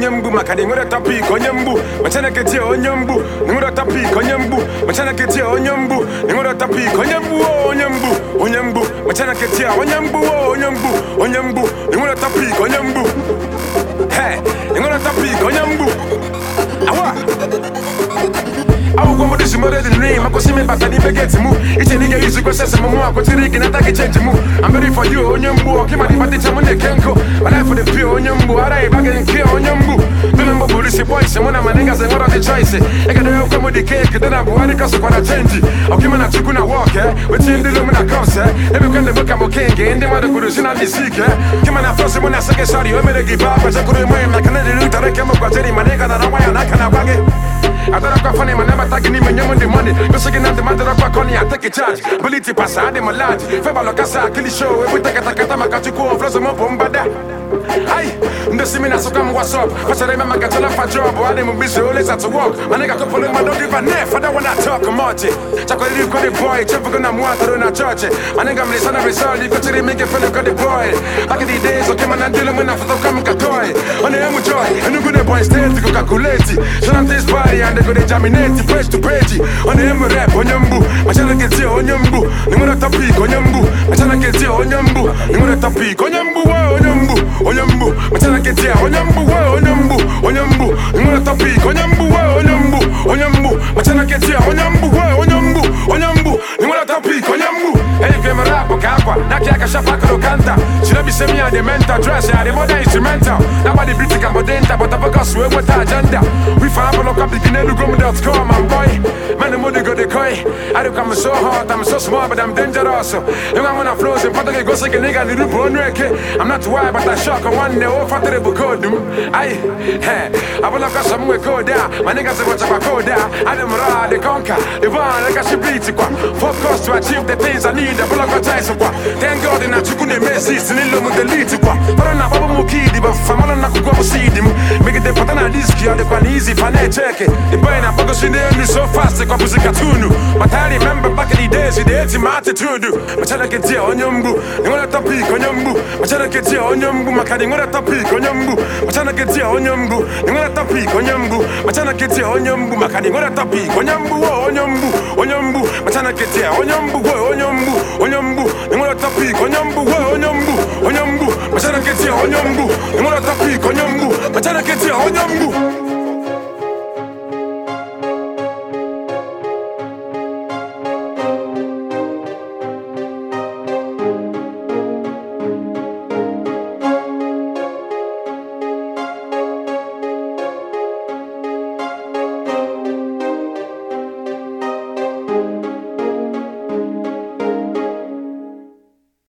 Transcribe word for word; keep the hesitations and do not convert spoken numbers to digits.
onyembu makani ngora topic onyembu machana keti onyembu ngora topic onyembu machana keti onyembu ngora topic onyembu onyembu onyembu machana keti onyembu onyembu onyembu ngora topic onyembu hey ngora topic onyembu awa awu kwa modi simore the name ako sime batani begeti mu ichi nige isi kwa sese mumu ako tiriki nataki change mu I'm ready for you onyembu okima di pati chamune kenko my life for the pure onyembu ara ibage nke onyembu bilembo polisi boy semona manenga ze ngora the choice eka doyo kwa modi cake dena buwani kaso kwa na change okima na chuku na walk eh wetin ndi lumu na cause eh ebe kwende boka mokenge ndi mwade kurusina misike kima na flow semona seke sorry wemere give up acha kuru imwe makanedi luta reke mo kwa teri manenga na rawaya naka na wage I don't know funny, man, never taking him and the money. You're shaking out the matter of Connie, I take a charge. Believe it, pass, I am a lad. Febalo Casa, kill show, we take a takatama, Katuko, Flosum, Bombada. Aye, the Simina Sokam was up. But I remember Catala for job, or I didn't be so late to walk. And I got to pull him, I don't give a neff, I don't want to talk about it. Chocolate, got the boy, Chapel and water in a church. And I got my son of his son, you got to make a fellow got the boy. Back in the days, I came and I didn't win after the comic toy. On the M joy, and you good boy, stay to calculate. So I'm this body, and they go to jaminate, fresh to page. On the M rap, on Yambu, I shall get you on Yambu, you want to topic on Yambu, I shall get you on Yambu, you want to topic on Yambu, on Yambu, on Yambu, I shall get you on Yambu, on Yambu, on Yambu, you want to topic on Yambu, on Yambu, on Yambu, I shall get you on Yambu, on Yambu, on Yambu, you want to topic on Yambu. Hey, if you're a rapper, Kappa, Nakiaka Shafaka Canta, she don't be semi on the mental dress, yeah, the modern instrumental. Nobody beats the Cambodenta, but I've got swim with our agenda. We found a look up the Guinea dot com, my boy. Man, the money go the coin. I don't come so hot, I'm so small, but I'm dangerous. And I'm on a flow, and Patago goes like a nigga, the Rupo I'm not wild, but I shock on one day, oh, Father code. I, hey, I will look at some way code down. My niggas are watching my code down. I don't ride, they conquer. The one, like I should beat it. Focus to achieve the things I need. The block of ties. Thank God, and I took on the message, and in love with the lead. But I'm not a kid, but from all I could go see them. Make it the Patana disc, you're the one easy, if I check it. The brain, I focus in there so fast, the composite cartoon. But I remember back in the days, the eighty attitude. But I get here on Yambu, you want to topic on Yambu. But I get here on Yambu, Macani, what a topic on Yambu. But I get here on Yambu, you want to topic on Yambu. But I get here on Yambu, Macani, what a topic on Yambu, on Yambu, on Yambu. But I get here on Yambu, on Yambu, on Yambu, you want to topic on Yambu, on Yambu, on Yambu. But I get here on Yambu, you want to topic on Yambu. But I get here on Yambu.